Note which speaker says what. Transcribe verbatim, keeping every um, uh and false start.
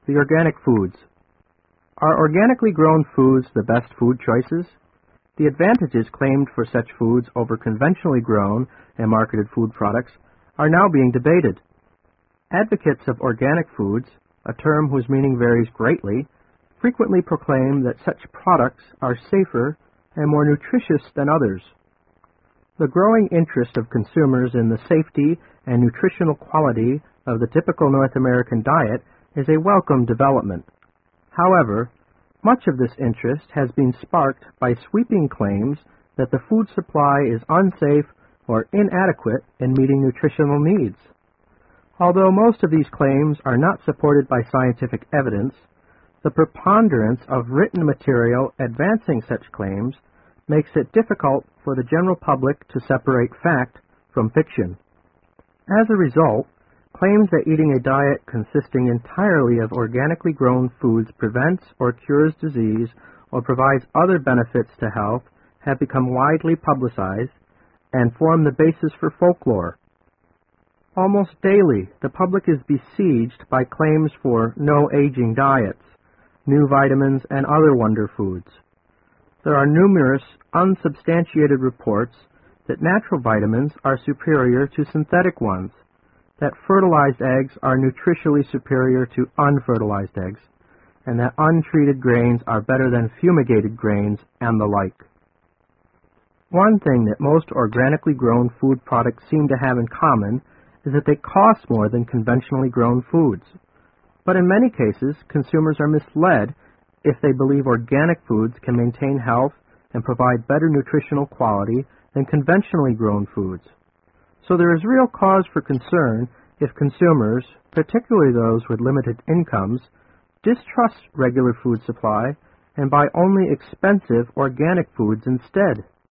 Speaker 1: The organic foods. Are organically grown foods the best food choices? The advantages claimed for such foods over conventionally grown and marketed food products are now being debated. Advocates of organic foods, a term whose meaning varies greatly, frequently proclaim that such products are safer and more nutritious than others. The growing interest of consumers in the safety and nutritional quality of the typical North American diet is a welcome development. However, much of this interest has been sparked by sweeping claims that the food supply is unsafe or inadequate in meeting nutritional needs. Although most of these claims are not supported by scientific evidence, the preponderance of written material advancing such claims makes it difficult for the general public to separate fact from fiction. As a result, claims that eating a diet consisting entirely of organically grown foods prevents or cures disease or provides other benefits to health have become widely publicized and form the basis for folklore. Almost daily, the public is besieged by claims for no-aging diets, new vitamins, and other wonder foods. There are numerous unsubstantiated reports that natural vitamins are superior to synthetic ones, that fertilized eggs are nutritionally superior to unfertilized eggs, and that untreated grains are better than fumigated grains, and the like. One thing that most organically grown food products seem to have in common is that they cost more than conventionally grown foods. But in many cases, consumers are misled if they believe organic foods can maintain health and provide better nutritional quality than conventionally grown foods. So there is real cause for concern if consumers, particularly those with limited incomes, distrust regular food supply and buy only expensive organic foods instead.